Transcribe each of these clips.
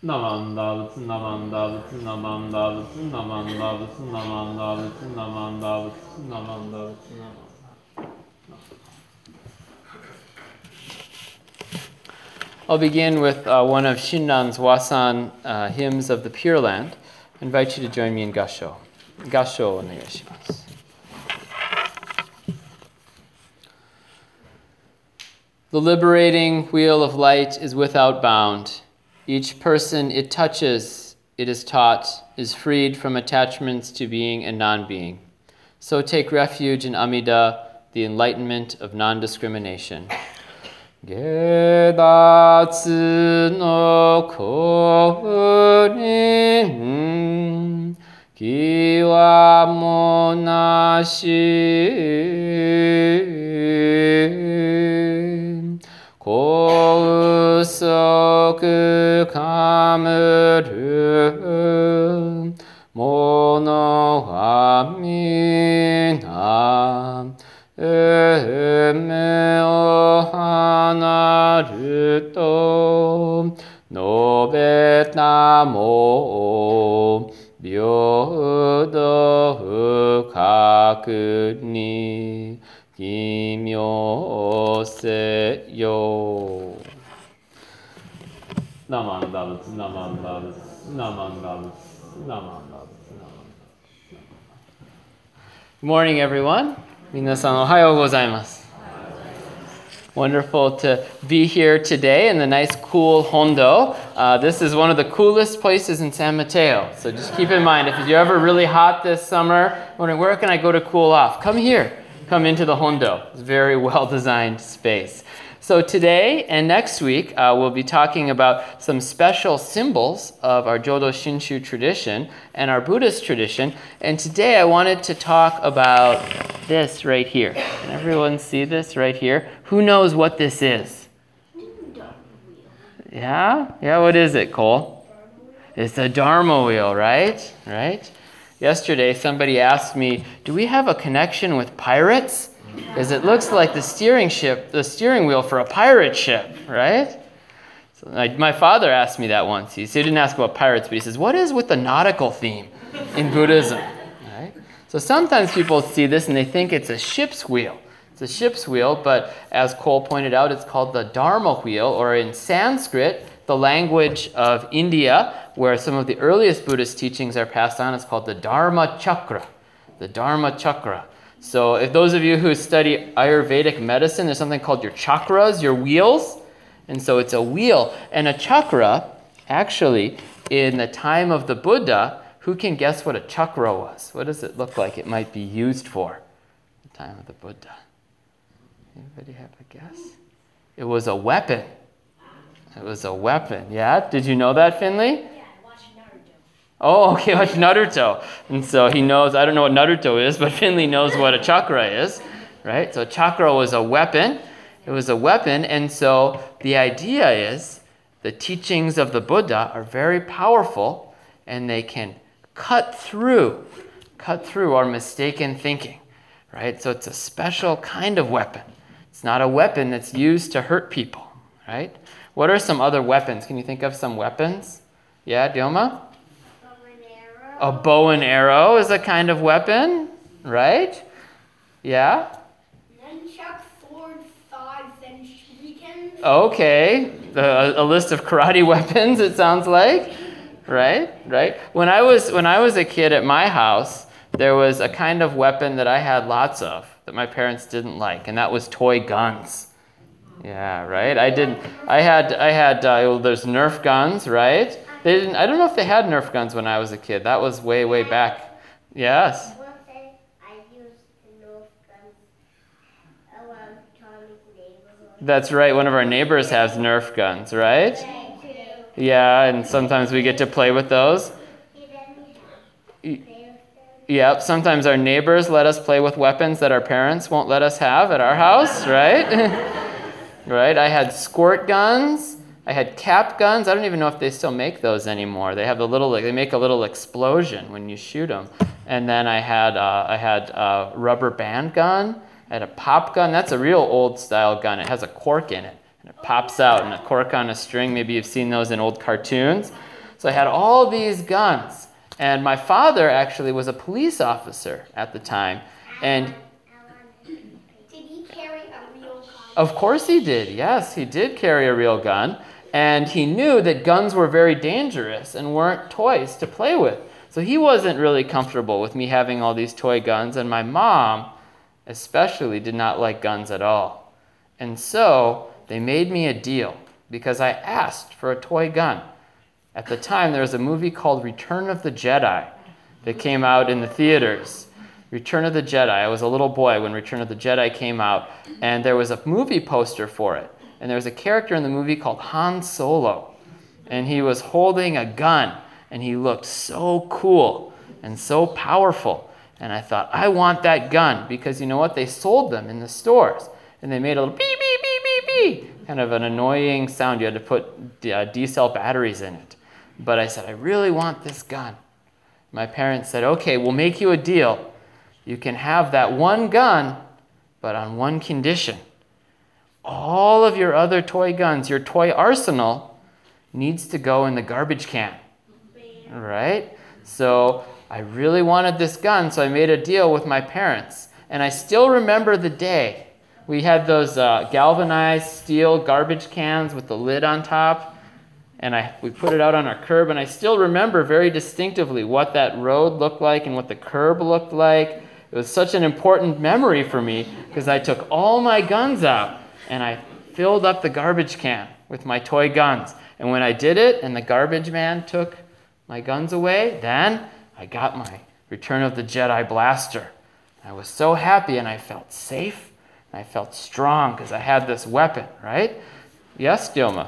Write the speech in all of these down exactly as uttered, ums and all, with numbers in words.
Namanda Namanda Namanda Namanda Namanda Namanda Namanda. I'll begin with uh, one of Shinnan's Wasan uh, hymns of the Pure Land. I invite you to join me in Gasho. Gasho onegaishimasu. The liberating wheel of light is without bound. Each person it touches, it is taught, is freed from attachments to being and non-being. So take refuge in Amida, the enlightenment of non-discrimination. Gedatsu no korin kiwa monashi kousoku kamuru mono wa mina eme o hanaru to nobeta mo byodo fukaku ni kimyo se yo. Namanda, namanda, namanda, namanda. Good morning, everyone. Minasan ohayou gozaimasu. Wonderful to be here today in the nice, cool Hondo. Uh, this is one of the coolest places in San Mateo. So just keep in mind, if you're ever really hot this summer, wondering where can I go to cool off? Come here. Come into the Hondo. It's a very well-designed space. So today and next week, uh, we'll be talking about some special symbols of our Jodo Shinshu tradition and our Buddhist tradition. And today I wanted to talk about this right here. Can everyone see this right here? Who knows what this is? Yeah? Yeah, what is it, Cole? It's a Dharma wheel, right? Right? Yesterday, somebody asked me, do we have a connection with pirates? Because it looks like the steering ship, the steering wheel for a pirate ship, right? So I, my father asked me that once. He, so he didn't ask about pirates, but he says, what is with the nautical theme in Buddhism? Right? So sometimes people see this and they think it's a ship's wheel. It's a ship's wheel, but as Cole pointed out, it's called the Dharma wheel, or in Sanskrit, the language of India, where some of the earliest Buddhist teachings are passed on, it's called the Dharma Chakra. The Dharma Chakra. So if those of you who study Ayurvedic medicine, there's something called your chakras, your wheels. And so it's a wheel. And a chakra, actually, in the time of the Buddha, who can guess what a chakra was? What does it look like it might be used for? The time of the Buddha. Anybody have a guess? It was a weapon. It was a weapon. Yeah? Did you know that, Finley? Oh, okay, watch Naruto. And so he knows, I don't know what Naruto is, but Finley knows what a chakra is, right? So a chakra was a weapon. It was a weapon, and so the idea is the teachings of the Buddha are very powerful, and they can cut through, cut through our mistaken thinking, right? So it's a special kind of weapon. It's not a weapon that's used to hurt people, right? What are some other weapons? Can you think of some weapons? Yeah, Dioma? A bow and arrow is a kind of weapon, right? Yeah? Nunchuck, sword, swords, and shurikens. Okay. A, a list of karate weapons, it sounds like. Right? Right? When I was when I was a kid at my house, there was a kind of weapon that I had lots of that my parents didn't like, and that was toy guns. Yeah, right? I didn't I had I had uh, well, there's Nerf guns, right? They didn't. I don't know if they had Nerf guns when I was a kid. That was way, way back. Yes. I used Nerf guns around Tommy's neighborhood. That's right. One of our neighbors has Nerf guns, right? Yeah, and sometimes we get to play with those. Yep. Sometimes our neighbors let us play with weapons that our parents won't let us have at our house, right? Right. I had squirt guns. I had cap guns. I don't even know if they still make those anymore. They have the little, like, they make a little explosion when you shoot them. And then I had, uh, I had a rubber band gun. I had a pop gun. That's a real old style gun. It has a cork in it, and it pops out, and a cork on a string. Maybe you've seen those in old cartoons. So I had all these guns. And my father actually was a police officer at the time. And Did he carry a real gun? of course he did. Yes, he did carry a real gun. And he knew that guns were very dangerous and weren't toys to play with. So he wasn't really comfortable with me having all these toy guns. And my mom especially did not like guns at all. And so they made me a deal because I asked for a toy gun. At the time, there was a movie called Return of the Jedi that came out in the theaters. Return of the Jedi. I was a little boy when Return of the Jedi came out, and there was a movie poster for it. And there was a character in the movie called Han Solo, and he was holding a gun, and he looked so cool and so powerful. And I thought, I want that gun, because you know what? They sold them in the stores, and they made a little beep, beep, beep, beep, beep, kind of an annoying sound. You had to put D- D-cell batteries in it. But I said, I really want this gun. My parents said, okay, we'll make you a deal. You can have that one gun, but on one condition. All of your other toy guns, your toy arsenal, needs to go in the garbage can. Right? So I really wanted this gun, so I made a deal with my parents. And I still remember the day. We had those uh, galvanized steel garbage cans with the lid on top. And I, we put it out on our curb, and I still remember very distinctively what that road looked like and what the curb looked like. It was such an important memory for me because I took all my guns out and I filled up the garbage can with my toy guns. And when I did it and the garbage man took my guns away, then I got my Return of the Jedi blaster. I was so happy, and I felt safe and I felt strong because I had this weapon, right? Yes, Dilma?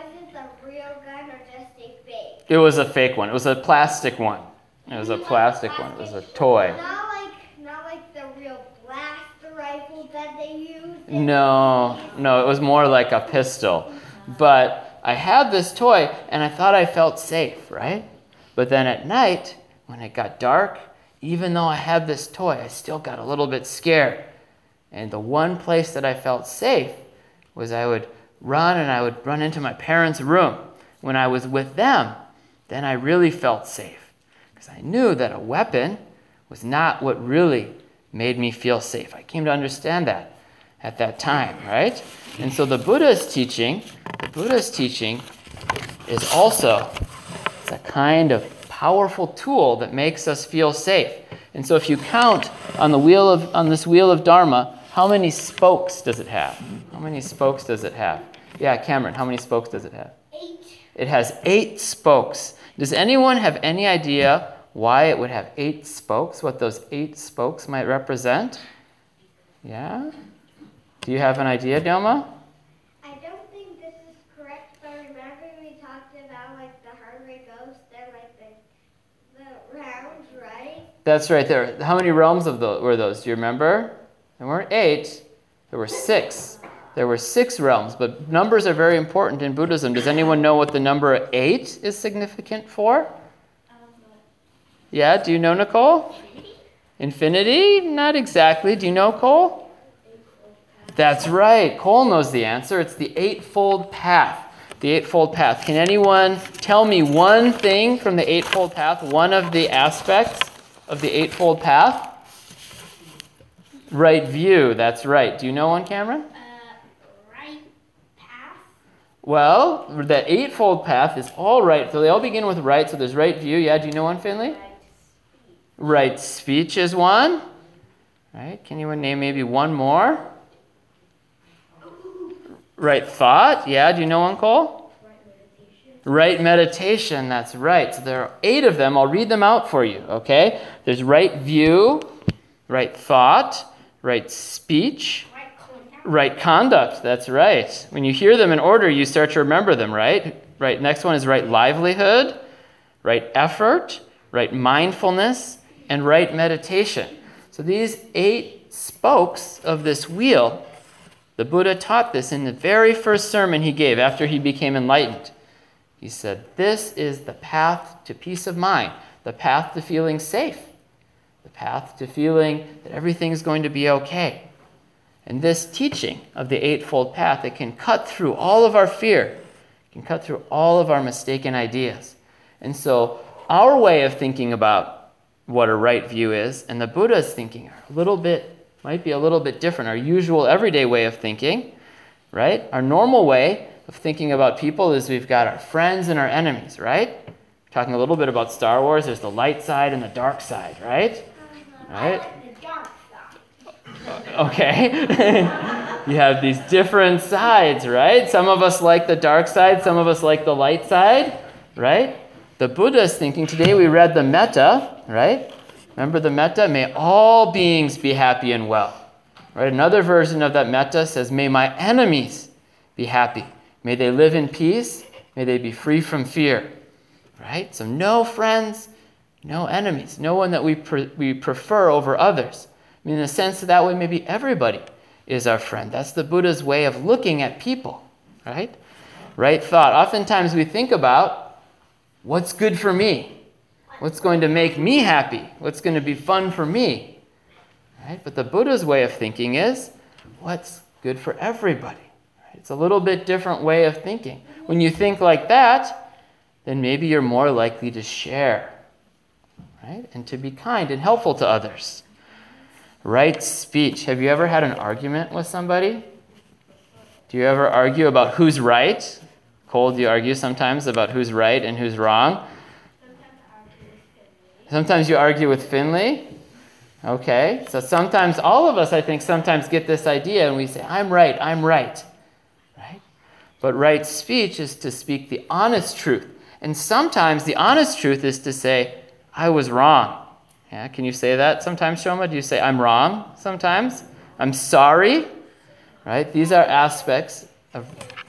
It was a fake one. It was a plastic one. It was a plastic one. It was a toy. Not like, not like the real blaster rifle that they use. No, no, it was more like a pistol. But I had this toy, and I thought I felt safe, right? But then at night, when it got dark, even though I had this toy, I still got a little bit scared. And the one place that I felt safe was I would run, and I would run into my parents' room. When I was with them, then I really felt safe because I knew that a weapon was not what really made me feel safe. I came to understand that at that time, right? And so the Buddha's teaching, the Buddha's teaching is also it's a kind of powerful tool that makes us feel safe. And so if you count on the wheel of on this wheel of Dharma, how many spokes does it have? How many spokes does it have? Yeah, Cameron, how many spokes does it have? Eight. It has eight spokes. Does anyone have any idea why it would have eight spokes, what those eight spokes might represent? Yeah? Do you have an idea, Dilma? I don't think this is correct, but remember we talked about like the hungry ghost and like the, the rounds, right? That's right there. How many realms of those were those? Do you remember? There weren't eight. There were six. There were six realms, but numbers are very important in Buddhism. Does anyone know what the number eight is significant for? Yeah, do you know, Nicole? Infinity? Not exactly. Do you know, Cole? That's right. Cole knows the answer. It's the Eightfold Path. The Eightfold Path. Can anyone tell me one thing from the Eightfold Path, one of the aspects of the Eightfold Path? Right view. That's right. Do you know one, Cameron? Well, the Eightfold Path is all right. So they all begin with right. So there's right view. Yeah, do you know one, Finley? Right speech is one. Right. Can you name maybe one more? Right thought. Yeah, do you know one, Cole? Right meditation. Right meditation. That's right. So there are eight of them. I'll read them out for you, okay? There's right view, right thought, right speech, right conduct, that's right. When you hear them in order, you start to remember them, right? Right. Next one is right livelihood, right effort, right mindfulness, and right meditation. So these eight spokes of this wheel, the Buddha taught this in the very first sermon he gave after he became enlightened. He said, this is the path to peace of mind, the path to feeling safe, the path to feeling that everything's going to be okay. And this teaching of the Eightfold Path, it can cut through all of our fear, it can cut through all of our mistaken ideas. And so our way of thinking about what a right view is and the Buddha's thinking are a little bit, might be a little bit different. Our usual everyday way of thinking, right? Our normal way of thinking about people is we've got our friends and our enemies, right? Talking a little bit about Star Wars, there's the light side and the dark side, right? Right? I like the dark side. Okay. You have these different sides, right? Some of us like the dark side, some of us like the light side, right? The Buddha's thinking, today we read the metta, right? Remember the metta? May all beings be happy and well. Right? Another version of that metta says, may my enemies be happy. May they live in peace. May they be free from fear. Right? So no friends, no enemies, no one that we pre- we prefer over others. I mean, in a sense that, that way maybe everybody is our friend. That's the Buddha's way of looking at people, right? Right thought. Oftentimes we think about what's good for me, what's going to make me happy, what's going to be fun for me, right? But the Buddha's way of thinking is what's good for everybody. Right? It's a little bit different way of thinking. When you think like that, then maybe you're more likely to share, right? And to be kind and helpful to others. Right speech. Have you ever had an argument with somebody? Do you ever argue about who's right? Cole, do you argue sometimes about who's right and who's wrong? Sometimes you argue with Finley. Okay, so sometimes all of us, I think, sometimes get this idea and we say, I'm right, I'm right. Right? But right speech is to speak the honest truth. And sometimes the honest truth is to say, I was wrong. Yeah, can you say that sometimes, Shoma? Do you say, I'm wrong sometimes? I'm sorry? Right? These are aspects of...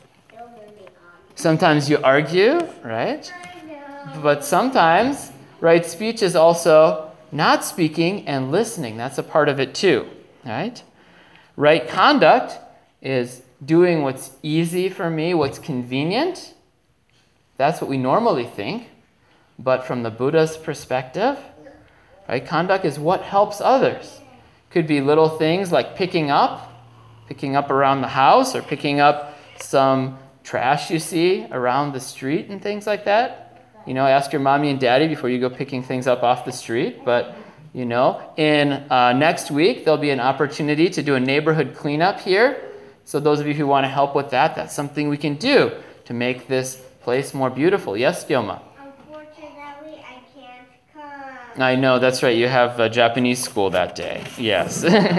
Sometimes you argue, right? But sometimes right speech is also not speaking and listening. That's a part of it too, right? Right conduct is doing what's easy for me, what's convenient. That's what we normally think. But from the Buddha's perspective, right, conduct is what helps others. Could be little things like picking up, picking up around the house, or picking up some trash you see around the street and things like that. You know, ask your mommy and daddy before you go picking things up off the street. But, you know, in uh, next week, there'll be an opportunity to do a neighborhood cleanup here. So those of you who want to help with that, that's something we can do to make this place more beautiful. Yes, Yoma? Unfortunately, I can't come. I know, that's right. You have a Japanese school that day. Yes.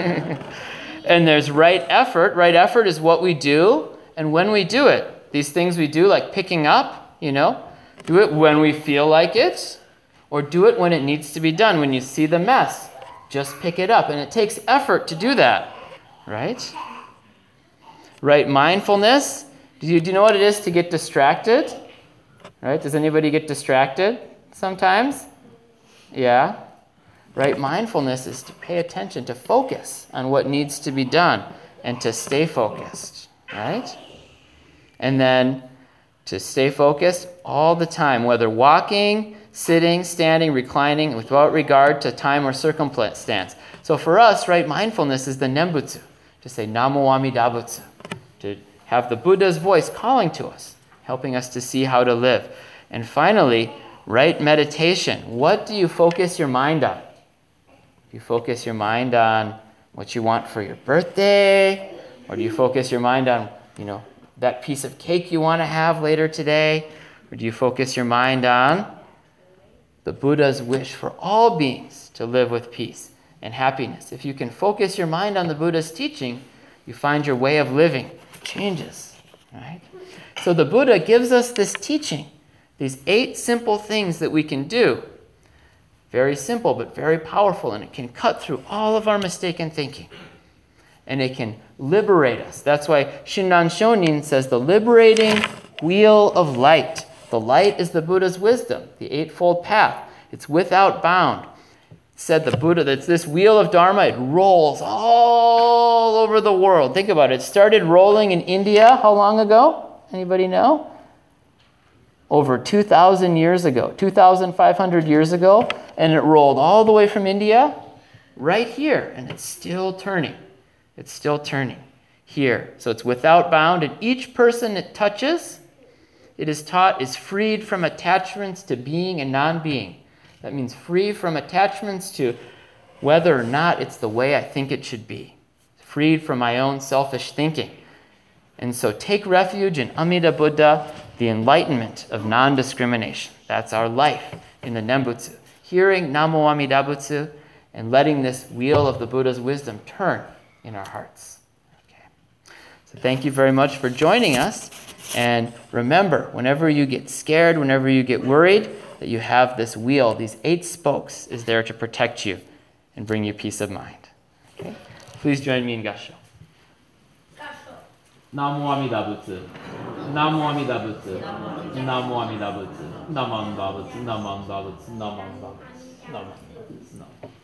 And there's right effort. Right effort is what we do and when we do it. These things we do, like picking up, you know, do it when we feel like it, or do it when it needs to be done. When you see the mess, just pick it up. And it takes effort to do that, right? Right mindfulness. Do you, do you know what it is to get distracted? Right? Does anybody get distracted sometimes? Yeah. Right mindfulness is to pay attention, to focus on what needs to be done, and to stay focused, right? And then to stay focused all the time, whether walking, sitting, standing, reclining, without regard to time or circumstance. So for us, right, mindfulness is the Nembutsu, to say Namo Amida Butsu, to have the Buddha's voice calling to us, helping us to see how to live. And finally, right meditation. What do you focus your mind on? Do you focus your mind on what you want for your birthday? Or do you focus your mind on, you know, that piece of cake you want to have later today? Or do you focus your mind on the Buddha's wish for all beings to live with peace and happiness? If you can focus your mind on the Buddha's teaching, you find your way of living changes, right? So the Buddha gives us this teaching, these eight simple things that we can do. Very simple, but very powerful, and it can cut through all of our mistaken thinking. And it can liberate us. That's why Shinran Shonin says the liberating wheel of light. The light is the Buddha's wisdom, the Eightfold Path. It's without bound. It said the Buddha, that's this wheel of Dharma, it rolls all over the world. Think about it. It started rolling in India how long ago? Anybody know? Over two thousand years ago, two thousand five hundred years ago, and it rolled all the way from India right here, and it's still turning. It's still turning here. So it's without bound, and each person it touches it is taught, is freed from attachments to being and non-being. That means free from attachments to whether or not it's the way I think it should be. Freed from my own selfish thinking. And so take refuge in Amida Buddha, the enlightenment of non-discrimination. That's our life in the Nembutsu. Hearing Namo Amida Butsu and letting this wheel of the Buddha's wisdom turn in our hearts. Okay. So thank you very much for joining us. And remember, whenever you get scared, whenever you get worried, that you have this wheel, these eight spokes, is there to protect you and bring you peace of mind. Okay? Please join me in Gassho. Namo Amida Butsu. Namo Amida Butsu. Namo Amida Butsu. Namo Amida Butsu. Namo Amida Butsu. Namo Amida Butsu. Namo Amida Butsu.